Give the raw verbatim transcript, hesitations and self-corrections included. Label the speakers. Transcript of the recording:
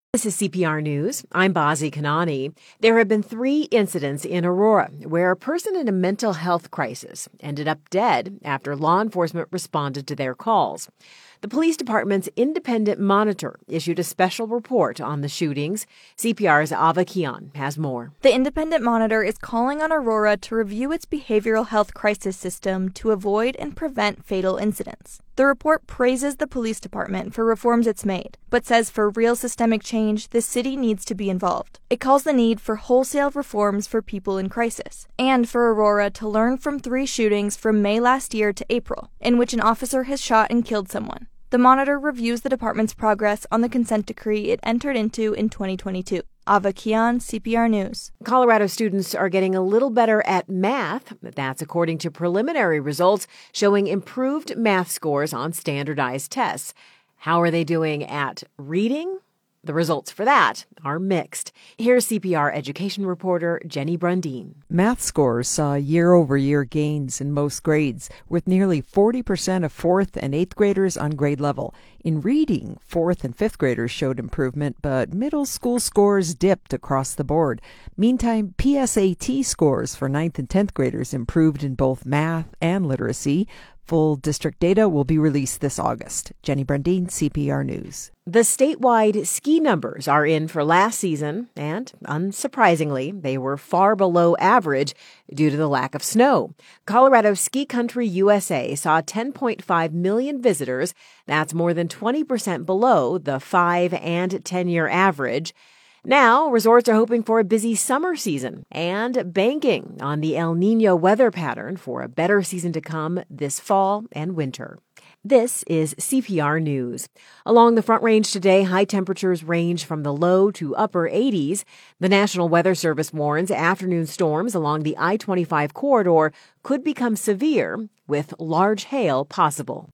Speaker 1: This is C P R News. I'm Bazi Kanani. There have been three incidents in Aurora where a person in a mental health crisis ended up dead after law enforcement responded to their calls. The police department's independent monitor issued a special report on the shootings. C P R's Ava Kian has more.
Speaker 2: The independent monitor is calling on Aurora to review its behavioral health crisis system to avoid and prevent fatal incidents. The report praises the police department for reforms it's made, but says for real systemic change, the city needs to be involved. It calls the need for wholesale reforms for people in crisis, and for Aurora to learn from three shootings from May last year to April, in which an officer has shot and killed someone. The monitor reviews the department's progress on the consent decree it entered into in twenty twenty-two. Ava Kian, C P R News.
Speaker 1: Colorado students are getting a little better at math. That's according to preliminary results showing improved math scores on standardized tests. How are they doing at reading? The results for that are mixed. Here's C P R education reporter Jenny Brundin.
Speaker 3: Math scores saw year-over-year gains in most grades, with nearly forty percent of fourth and eighth graders on grade level. In reading, fourth and fifth graders showed improvement, but middle school scores dipped across the board. Meantime, P S A T scores for ninth and tenth graders improved in both math and literacy. Full district data will be released this August. Jenny Brundin, C P R News.
Speaker 1: The statewide ski numbers are in for last season, and unsurprisingly, they were far below average due to the lack of snow. Colorado Ski Country U S A saw ten point five million visitors. That's more than twenty percent below the five- and ten-year average. Now, resorts are hoping for a busy summer season and banking on the El Niño weather pattern for a better season to come this fall and winter. This is C P R News. Along the Front Range today, high temperatures range from the low to upper eighties. The National Weather Service warns afternoon storms along the I twenty-five corridor could become severe with large hail possible.